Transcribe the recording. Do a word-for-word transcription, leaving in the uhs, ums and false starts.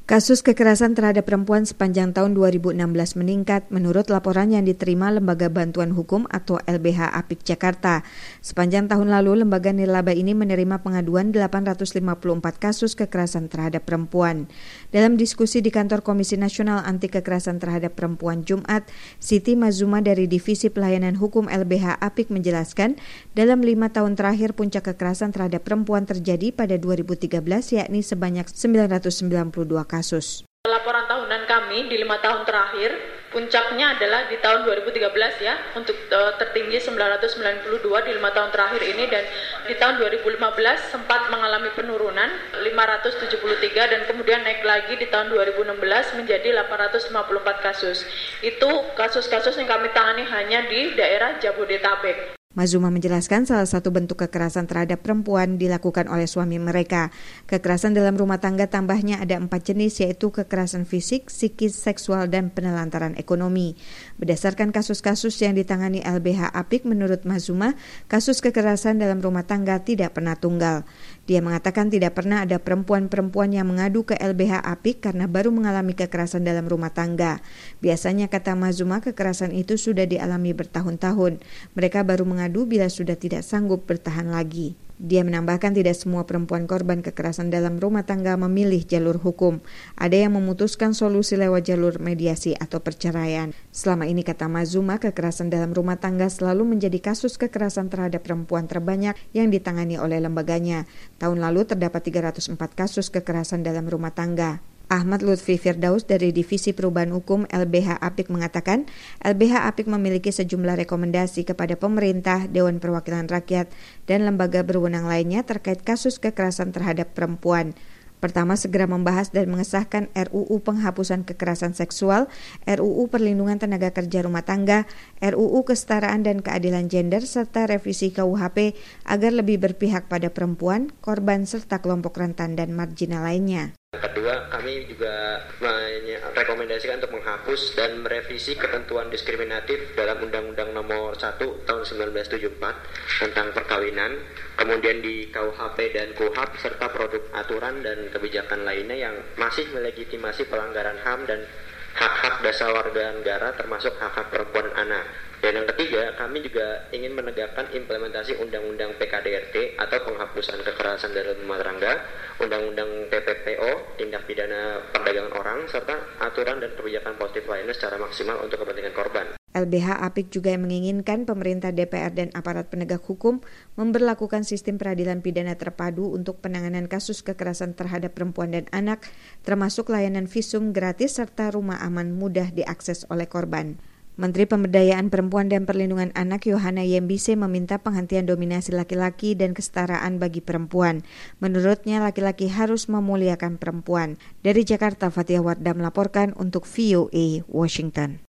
Kasus kekerasan terhadap perempuan sepanjang tahun dua ribu enam belas meningkat menurut laporan yang diterima Lembaga Bantuan Hukum atau L B H Apik Jakarta. Sepanjang tahun lalu, lembaga nirlaba ini menerima pengaduan delapan ratus lima puluh empat kasus kekerasan terhadap perempuan. Dalam diskusi di kantor Komisi Nasional Anti Kekerasan Terhadap Perempuan Jumat, Siti Mazuma dari Divisi Pelayanan Hukum L B H Apik menjelaskan, dalam lima tahun terakhir puncak kekerasan terhadap perempuan terjadi pada dua ribu tiga belas, yakni sebanyak sembilan ratus sembilan puluh dua kasus. Laporan tahunan kami di lima tahun terakhir, puncaknya adalah di tahun dua ribu tiga belas ya, untuk uh, tertinggi sembilan ratus sembilan puluh dua di lima tahun terakhir ini, dan di tahun dua ribu lima belas sempat mengalami penurunan lima ratus tujuh puluh tiga dan kemudian naik lagi di tahun dua ribu enam belas menjadi delapan ratus lima puluh empat kasus. Itu kasus-kasus yang kami tangani hanya di daerah Jabodetabek. Mazuma menjelaskan salah satu bentuk kekerasan terhadap perempuan dilakukan oleh suami mereka. Kekerasan dalam rumah tangga tambahnya ada empat jenis, yaitu kekerasan fisik, psikis, seksual, dan penelantaran ekonomi. Berdasarkan kasus-kasus yang ditangani L B H Apik, menurut Mazuma, kasus kekerasan dalam rumah tangga tidak pernah tunggal. Dia mengatakan tidak pernah ada perempuan-perempuan yang mengadu ke L B H Apik karena baru mengalami kekerasan dalam rumah tangga. Biasanya, kata Mazuma, kekerasan itu sudah dialami bertahun-tahun. Mereka baru mengadu bila sudah tidak sanggup bertahan lagi. Dia menambahkan tidak semua perempuan korban kekerasan dalam rumah tangga memilih jalur hukum. Ada yang memutuskan solusi lewat jalur mediasi atau perceraian. Selama ini, kata Mazuma, kekerasan dalam rumah tangga selalu menjadi kasus kekerasan terhadap perempuan terbanyak yang ditangani oleh lembaganya. Tahun lalu terdapat tiga ratus empat kasus kekerasan dalam rumah tangga. Ahmad Lutfi Firdaus dari Divisi Perubahan Hukum L B H Apik mengatakan, L B H Apik memiliki sejumlah rekomendasi kepada pemerintah, Dewan Perwakilan Rakyat, dan lembaga berwenang lainnya terkait kasus kekerasan terhadap perempuan. Pertama, segera membahas dan mengesahkan R U U Penghapusan Kekerasan Seksual, R U U Perlindungan Tenaga Kerja Rumah Tangga, R U U Kesetaraan dan Keadilan Gender, serta revisi K U H P agar lebih berpihak pada perempuan, korban, serta kelompok rentan dan marginal lainnya. Kedua, kami juga merekomendasikan untuk menghapus dan merevisi ketentuan diskriminatif dalam Undang-Undang Nomor satu Tahun seribu sembilan ratus tujuh puluh empat tentang perkawinan, kemudian di K U H P dan K U H P, serta produk aturan dan kebijakan lainnya yang masih melegitimasi pelanggaran H A M dan hak-hak dasar warga negara, termasuk hak-hak perempuan dan anak. Dan yang ketiga, kami juga ingin menegakkan implementasi Undang-Undang P K D R T atau penghapusan kekerasan dalam rumah tangga, Undang-Undang T P P O, tindak pidana perdagangan orang, serta aturan dan kebijakan positif lainnya secara maksimal untuk kepentingan korban. L B H Apik juga menginginkan pemerintah, D P R, dan aparat penegak hukum memberlakukan sistem peradilan pidana terpadu untuk penanganan kasus kekerasan terhadap perempuan dan anak, termasuk layanan visum gratis serta rumah aman mudah diakses oleh korban. Menteri Pemberdayaan Perempuan dan Perlindungan Anak Yohana Yembise meminta penghentian dominasi laki-laki dan kesetaraan bagi perempuan. Menurutnya, laki-laki harus memuliakan perempuan. Dari Jakarta, Fathia Wardah melaporkan untuk V O A Washington.